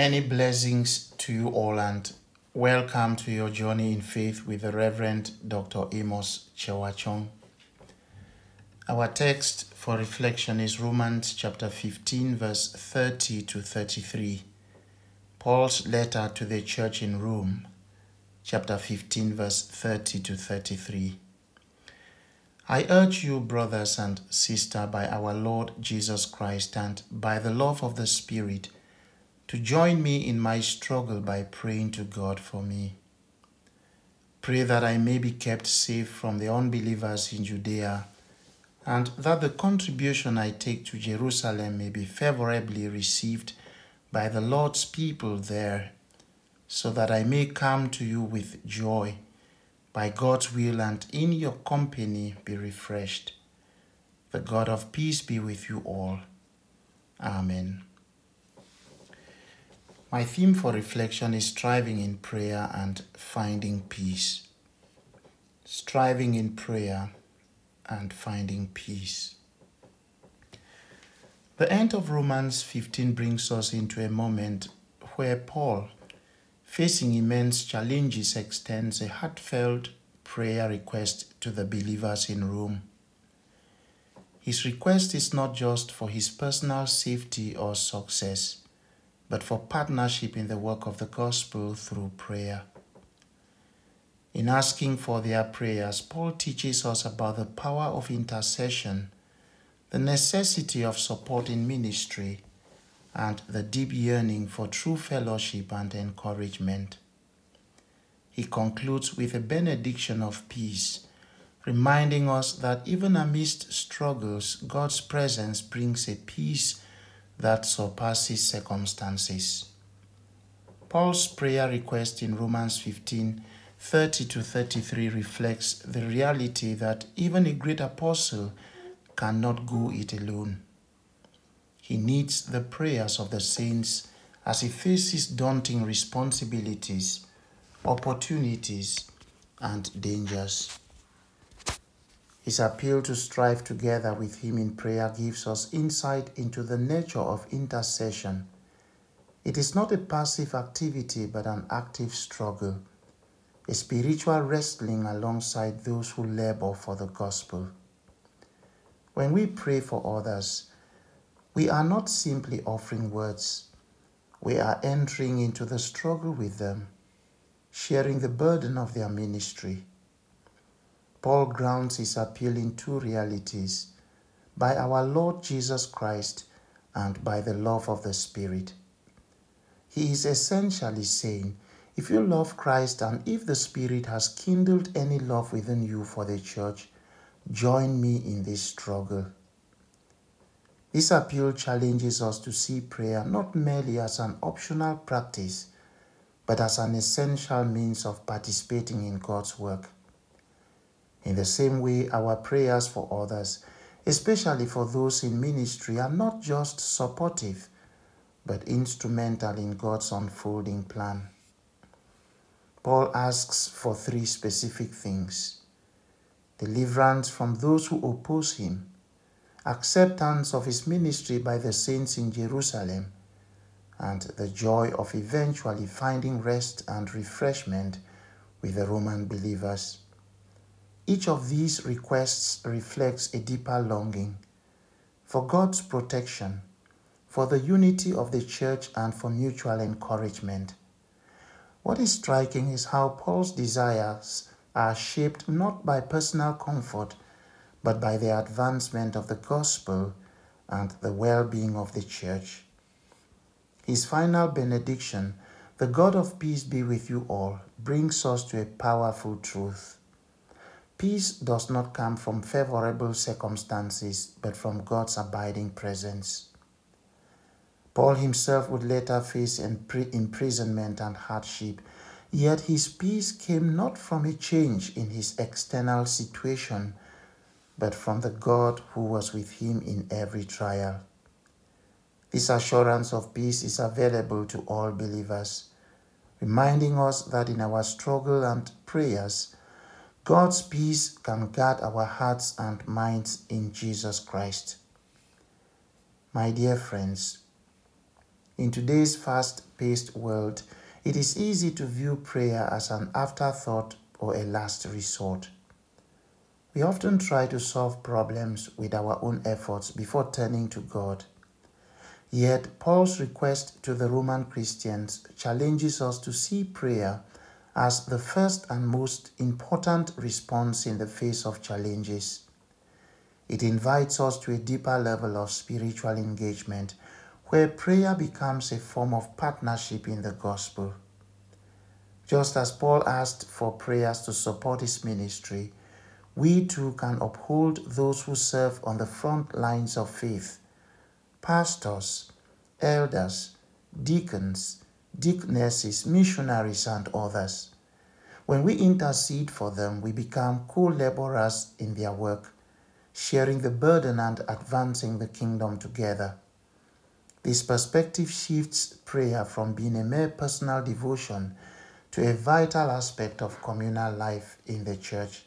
Many blessings to you all and welcome to your journey in faith with the Reverend Dr. Amos Chewachong. Our text for reflection is Romans chapter 15 verse 30 to 33. Paul's letter to the church in Rome, chapter 15 verse 30 to 33. I urge you, brothers and sisters, by our Lord Jesus Christ and by the love of the Spirit, to join me in my struggle by praying to God for me. Pray that I may be kept safe from the unbelievers in Judea, and that the contribution I take to Jerusalem may be favorably received by the Lord's people there, so that I may come to you with joy, by God's will, and in your company be refreshed. The God of peace be with you all. Amen. My theme for reflection is striving in prayer and finding peace. Striving in prayer and finding peace. The end of Romans 15 brings us into a moment where Paul, facing immense challenges, extends a heartfelt prayer request to the believers in Rome. His request is not just for his personal safety or success, but for partnership in the work of the gospel through prayer. In asking for their prayers, Paul teaches us about the power of intercession, the necessity of support in ministry, and the deep yearning for true fellowship and encouragement. He concludes with a benediction of peace, reminding us that even amidst struggles, God's presence brings a peace that surpasses circumstances. Paul's prayer request in Romans 15, 30 to 33 reflects the reality that even a great apostle cannot go it alone. He needs the prayers of the saints as he faces daunting responsibilities, opportunities, and dangers. His appeal to strive together with him in prayer gives us insight into the nature of intercession. It is not a passive activity but an active struggle, a spiritual wrestling alongside those who labor for the gospel. When we pray for others, we are not simply offering words. We are entering into the struggle with them, sharing the burden of their ministry. Paul grounds his appeal in two realities: by our Lord Jesus Christ and by the love of the Spirit. He is essentially saying, if you love Christ and if the Spirit has kindled any love within you for the church, join me in this struggle. This appeal challenges us to see prayer not merely as an optional practice, but as an essential means of participating in God's work. In the same way, our prayers for others, especially for those in ministry, are not just supportive, but instrumental in God's unfolding plan. Paul asks for three specific things: deliverance from those who oppose him, acceptance of his ministry by the saints in Jerusalem, and the joy of eventually finding rest and refreshment with the Roman believers. Each of these requests reflects a deeper longing for God's protection, for the unity of the church, and for mutual encouragement. What is striking is how Paul's desires are shaped not by personal comfort, but by the advancement of the gospel and the well-being of the church. His final benediction, "The God of peace be with you all," brings us to a powerful truth. Peace does not come from favorable circumstances, but from God's abiding presence. Paul himself would later face imprisonment and hardship, yet his peace came not from a change in his external situation, but from the God who was with him in every trial. This assurance of peace is available to all believers, reminding us that in our struggle and prayers, God's peace can guard our hearts and minds in Jesus Christ. My dear friends, In today's fast-paced world, it is easy to view prayer as an afterthought or a last resort. We often try to solve problems with our own efforts before turning to God. Yet, Paul's request to the Roman Christians challenges us to see prayer as the first and most important response in the face of challenges. It invites us to a deeper level of spiritual engagement, where prayer becomes a form of partnership in the gospel. Just as Paul asked for prayers to support his ministry, we too can uphold those who serve on the front lines of faith: pastors, elders, deacons, deaconesses, missionaries, and others. When we intercede for them, we become co-laborers in their work, sharing the burden and advancing the kingdom together. This perspective shifts prayer from being a mere personal devotion to a vital aspect of communal life in the church.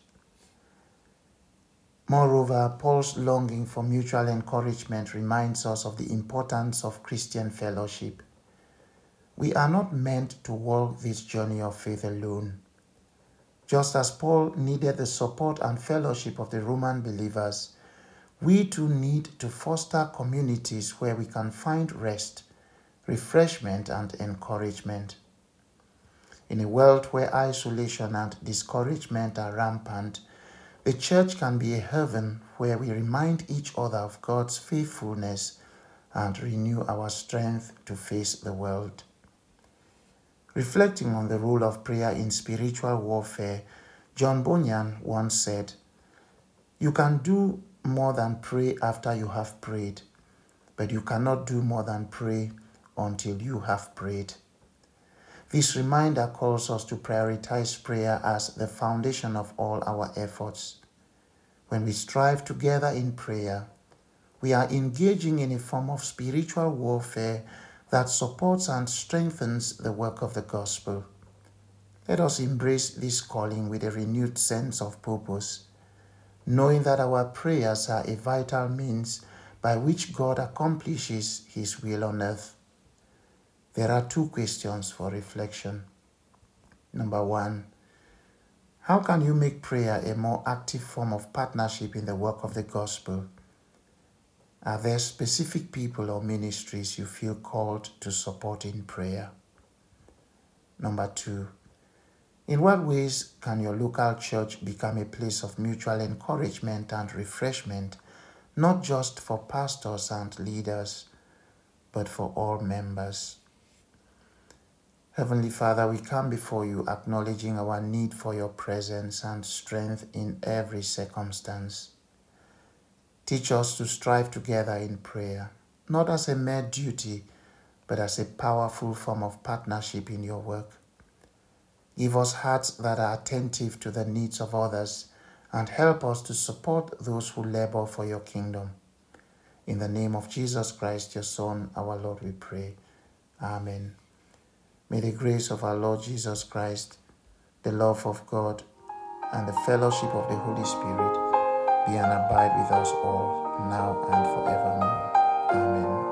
Moreover, Paul's longing for mutual encouragement reminds us of the importance of Christian fellowship. We are not meant to walk this journey of faith alone. Just as Paul needed the support and fellowship of the Roman believers, we too need to foster communities where we can find rest, refreshment, and encouragement. In a world where isolation and discouragement are rampant, the church can be a heaven where we remind each other of God's faithfulness and renew our strength to face the world. Reflecting on the role of prayer in spiritual warfare, John Bunyan once said, "You can do more than pray after you have prayed, but you cannot do more than pray until you have prayed." This reminder calls us to prioritize prayer as the foundation of all our efforts. When we strive together in prayer, we are engaging in a form of spiritual warfare that supports and strengthens the work of the gospel. Let us embrace this calling with a renewed sense of purpose, knowing that our prayers are a vital means by which God accomplishes His will on earth. There are two questions for reflection. Number one, how can you make prayer a more active form of partnership in the work of the gospel? Are there specific people or ministries you feel called to support in prayer? Number two, in what ways can your local church become a place of mutual encouragement and refreshment, not just for pastors and leaders, but for all members? Heavenly Father, we come before you acknowledging our need for your presence and strength in every circumstance. Teach us to strive together in prayer, not as a mere duty, but as a powerful form of partnership in your work. Give us hearts that are attentive to the needs of others and help us to support those who labor for your kingdom. In the name of Jesus Christ, your Son, our Lord, we pray. Amen. May the grace of our Lord Jesus Christ, the love of God, and the fellowship of the Holy Spirit be and abide with us all, now and forevermore. Amen.